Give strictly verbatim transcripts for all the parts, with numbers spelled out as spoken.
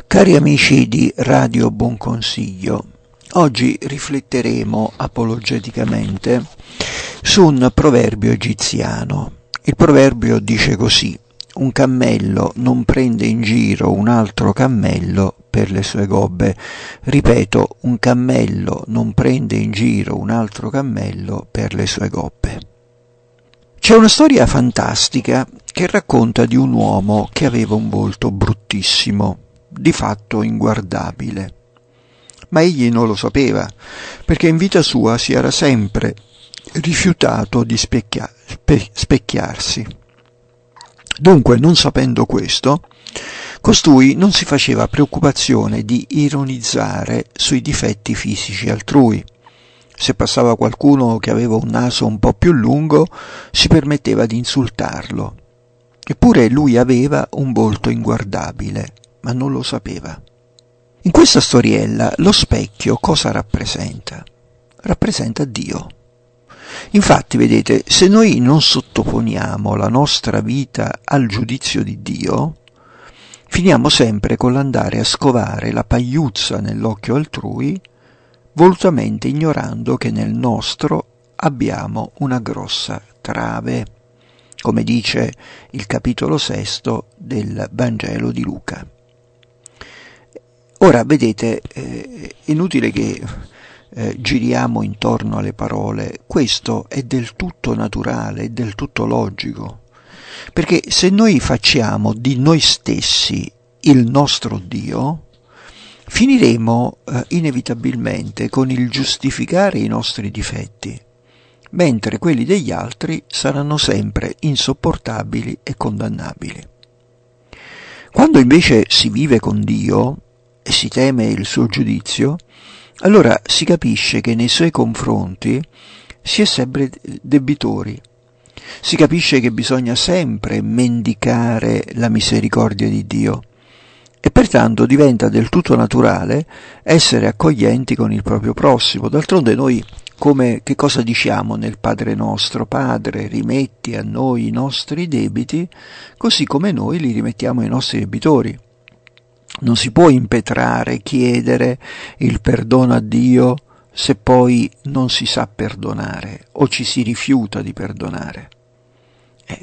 Cari amici di Radio Buon Consiglio, oggi rifletteremo apologeticamente su un proverbio egiziano. Il proverbio dice così: un cammello non prende in giro un altro cammello per le sue gobbe. Ripeto, un cammello non prende in giro un altro cammello per le sue gobbe. C'è una storia fantastica che racconta di un uomo che aveva un volto bruttissimo, di fatto inguardabile. Ma egli non lo sapeva, perché in vita sua si era sempre rifiutato di specchia- spe- specchiarsi. Dunque, non sapendo questo, costui non si faceva preoccupazione di ironizzare sui difetti fisici altrui. Se passava qualcuno che aveva un naso un po' più lungo, si permetteva di insultarlo. Eppure lui aveva un volto inguardabile, ma non lo sapeva. In questa storiella lo specchio cosa rappresenta? Rappresenta Dio. Infatti, vedete, se noi non sottoponiamo la nostra vita al giudizio di Dio, finiamo sempre con l'andare a scovare la pagliuzza nell'occhio altrui, volutamente ignorando che nel nostro abbiamo una grossa trave, come dice il capitolo sesto del Vangelo di Luca. Ora, vedete, è inutile che eh, giriamo intorno alle parole, questo è del tutto naturale, è del tutto logico, perché se noi facciamo di noi stessi il nostro Dio, finiremo eh, inevitabilmente con il giustificare i nostri difetti, mentre quelli degli altri saranno sempre insopportabili e condannabili. Quando invece si vive con Dio e si teme il suo giudizio, allora si capisce che nei suoi confronti si è sempre debitori. Si capisce che bisogna sempre mendicare la misericordia di Dio e pertanto diventa del tutto naturale essere accoglienti con il proprio prossimo. D'altronde noi, come che cosa diciamo nel Padre nostro? Padre, rimetti a noi i nostri debiti, così come noi li rimettiamo ai nostri debitori. Non si può impetrare, chiedere il perdono a Dio se poi non si sa perdonare o ci si rifiuta di perdonare. Eh,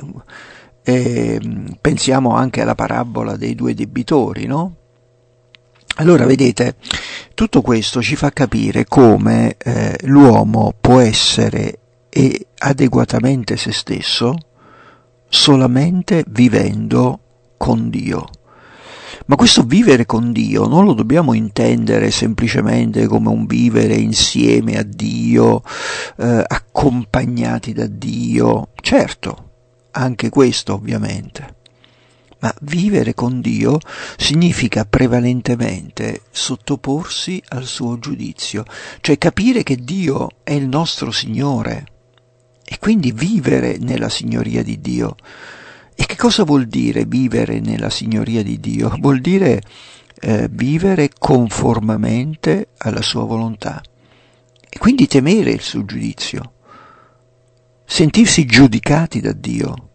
eh, pensiamo anche alla parabola dei due debitori, no? Allora, vedete, tutto questo ci fa capire come eh, l'uomo può essere e adeguatamente se stesso solamente vivendo con Dio. Ma questo vivere con Dio non lo dobbiamo intendere semplicemente come un vivere insieme a Dio, eh, accompagnati da Dio. Certo, anche questo ovviamente. Ma vivere con Dio significa prevalentemente sottoporsi al suo giudizio, cioè capire che Dio è il nostro Signore e quindi vivere nella signoria di Dio. E che cosa vuol dire vivere nella signoria di Dio? Vuol dire eh, vivere conformamente alla sua volontà e quindi temere il suo giudizio, sentirsi giudicati da Dio,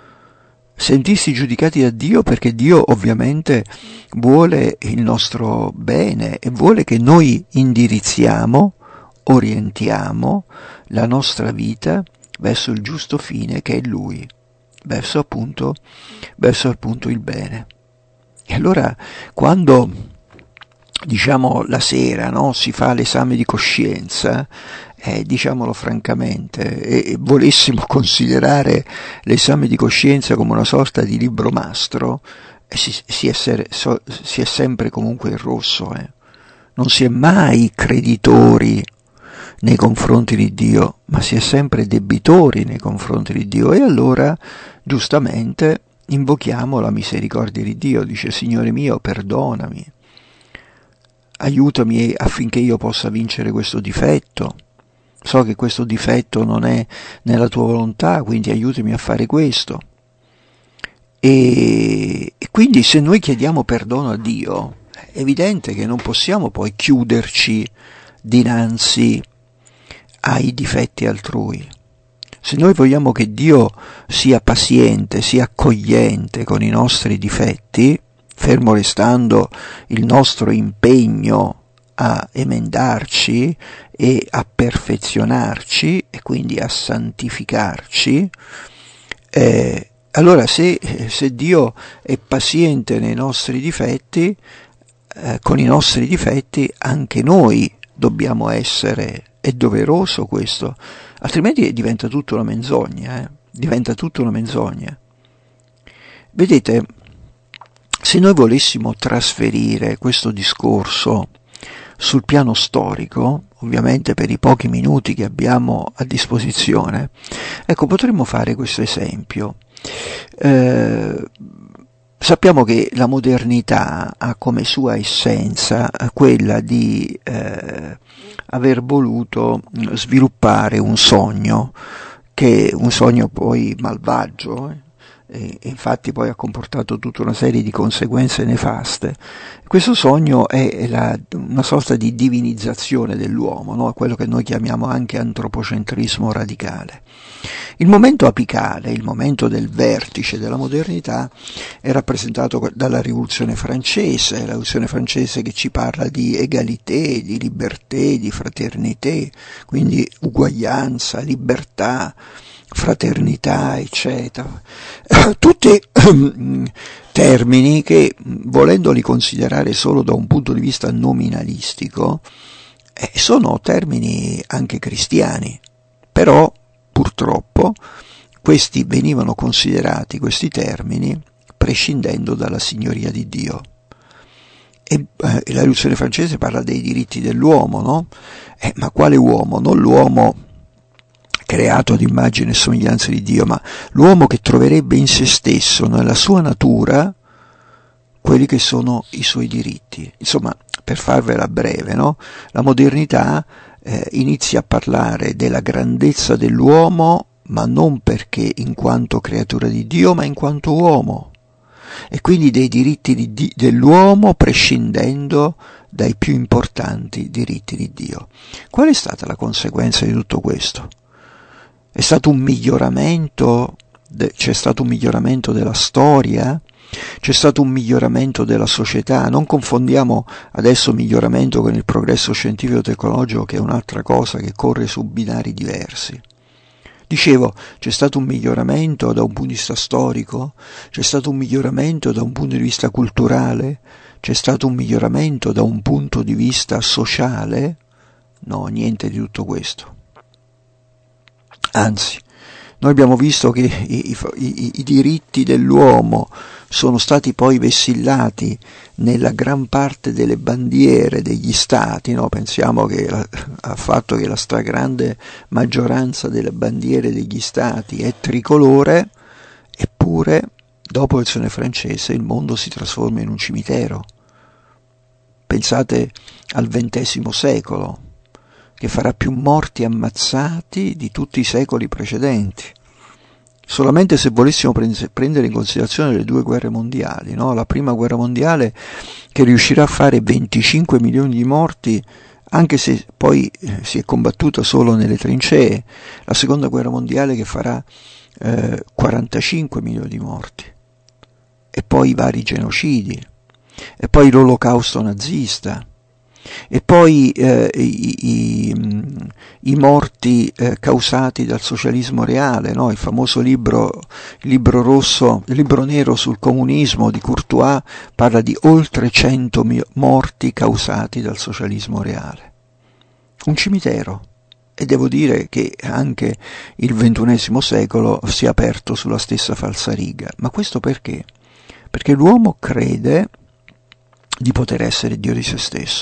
sentirsi giudicati da Dio perché Dio ovviamente vuole il nostro bene e vuole che noi indirizziamo, orientiamo la nostra vita verso il giusto fine che è Lui. Verso appunto, verso appunto il bene. E allora quando, diciamo, la sera, no, si fa l'esame di coscienza, eh, diciamolo francamente, e, e volessimo considerare l'esame di coscienza come una sorta di libro mastro, eh, si, si, è ser, so, si è sempre comunque in rosso, eh. Non si è mai creditori nei confronti di Dio, ma si è sempre debitori nei confronti di Dio. E allora, giustamente, invochiamo la misericordia di Dio, dice: Signore mio, perdonami, aiutami affinché io possa vincere questo difetto, so che questo difetto non è nella tua volontà, quindi aiutami a fare questo. E, e quindi se noi chiediamo perdono a Dio, è evidente che non possiamo poi chiuderci dinanzi ai difetti altrui. Se noi vogliamo che Dio sia paziente, sia accogliente con i nostri difetti, fermo restando il nostro impegno a emendarci e a perfezionarci e quindi a santificarci, eh, allora se, se Dio è paziente nei nostri difetti, eh, con i nostri difetti anche noi dobbiamo essere, è doveroso questo, altrimenti diventa tutto una menzogna, eh? diventa tutto una menzogna. Vedete, se noi volessimo trasferire questo discorso sul piano storico, ovviamente per i pochi minuti che abbiamo a disposizione, ecco, potremmo fare questo esempio. Eh, sappiamo che la modernità ha come sua essenza quella di eh, aver voluto sviluppare un sogno, che un sogno poi malvagio, eh? E infatti poi ha comportato tutta una serie di conseguenze nefaste. Questo sogno è la, una sorta di divinizzazione dell'uomo, no? Quello che noi chiamiamo anche antropocentrismo radicale. Il momento apicale, il momento del vertice della modernità è rappresentato dalla rivoluzione francese, la rivoluzione francese che ci parla di egalité, di liberté, di fraternité, quindi uguaglianza, libertà, fraternità, eccetera. Tutti termini che, volendoli considerare solo da un punto di vista nominalistico, eh, sono termini anche cristiani, però purtroppo questi venivano considerati, questi termini, prescindendo dalla signoria di Dio. E eh, la rivoluzione francese parla dei diritti dell'uomo, no? Eh, ma quale uomo? Non l'uomo creato ad immagine e somiglianza di Dio, ma l'uomo che troverebbe in se stesso, nella sua natura, quelli che sono i suoi diritti. Insomma, per farvela breve, no? La modernità eh, inizia a parlare della grandezza dell'uomo, ma non perché in quanto creatura di Dio, ma in quanto uomo, e quindi dei diritti di Dio, dell'uomo, prescindendo dai più importanti diritti di Dio. Qual è stata la conseguenza di tutto questo? È stato un miglioramento, c'è stato un miglioramento della storia, c'è stato un miglioramento della società. Non confondiamo adesso miglioramento con il progresso scientifico-tecnologico, che è un'altra cosa che corre su binari diversi. Dicevo, c'è stato un miglioramento da un punto di vista storico, c'è stato un miglioramento da un punto di vista culturale, c'è stato un miglioramento da un punto di vista sociale? No, niente di tutto questo. Anzi, noi abbiamo visto che i, i, i diritti dell'uomo sono stati poi vessillati nella gran parte delle bandiere degli stati, no? Pensiamo che la, al fatto che la stragrande maggioranza delle bandiere degli stati è tricolore, eppure dopo la rivoluzione francese il mondo si trasforma in un cimitero. Pensate al ventesimo secolo, che farà più morti ammazzati di tutti i secoli precedenti. Solamente se volessimo prendere in considerazione le due guerre mondiali, no? La prima guerra mondiale che riuscirà a fare venticinque milioni di morti, anche se poi si è combattuta solo nelle trincee, la seconda guerra mondiale che farà eh, quarantacinque milioni di morti, e poi i vari genocidi, e poi l'olocausto nazista, e poi eh, i, i, i morti eh, causati dal socialismo reale, no? Il famoso libro, il libro rosso, il libro nero sul comunismo di Courtois parla di oltre cento morti causati dal socialismo reale. Un cimitero. E devo dire che anche il ventunesimo secolo si è aperto sulla stessa falsariga. Ma questo perché? Perché l'uomo crede di poter essere Dio di se stesso.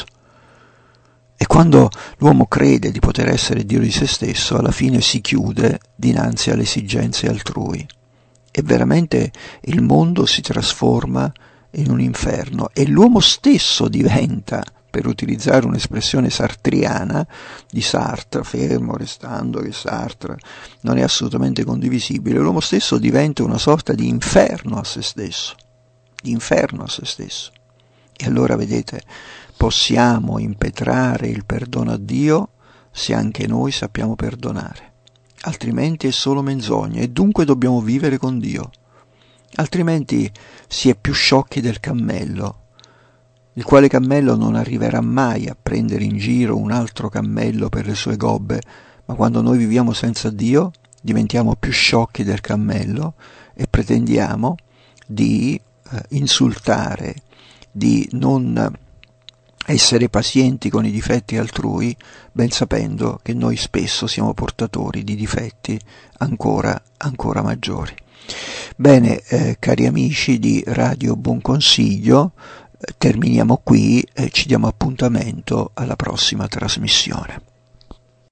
E quando l'uomo crede di poter essere Dio di se stesso, alla fine si chiude dinanzi alle esigenze altrui. E veramente il mondo si trasforma in un inferno e l'uomo stesso diventa, per utilizzare un'espressione sartriana di Sartre, fermo restando che Sartre non è assolutamente condivisibile, l'uomo stesso diventa una sorta di inferno a se stesso, di inferno a se stesso. E allora vedete, possiamo impetrare il perdono a Dio se anche noi sappiamo perdonare, altrimenti è solo menzogna e dunque dobbiamo vivere con Dio. altrimenti si è più sciocchi del cammello, il quale cammello non arriverà mai a prendere in giro un altro cammello per le sue gobbe, ma quando noi viviamo senza Dio diventiamo più sciocchi del cammello e pretendiamo di eh, insultare, di non essere pazienti con i difetti altrui, ben sapendo che noi spesso siamo portatori di difetti ancora, ancora maggiori. Bene, eh, cari amici di Radio Buon Consiglio, eh, terminiamo qui e ci diamo appuntamento alla prossima trasmissione.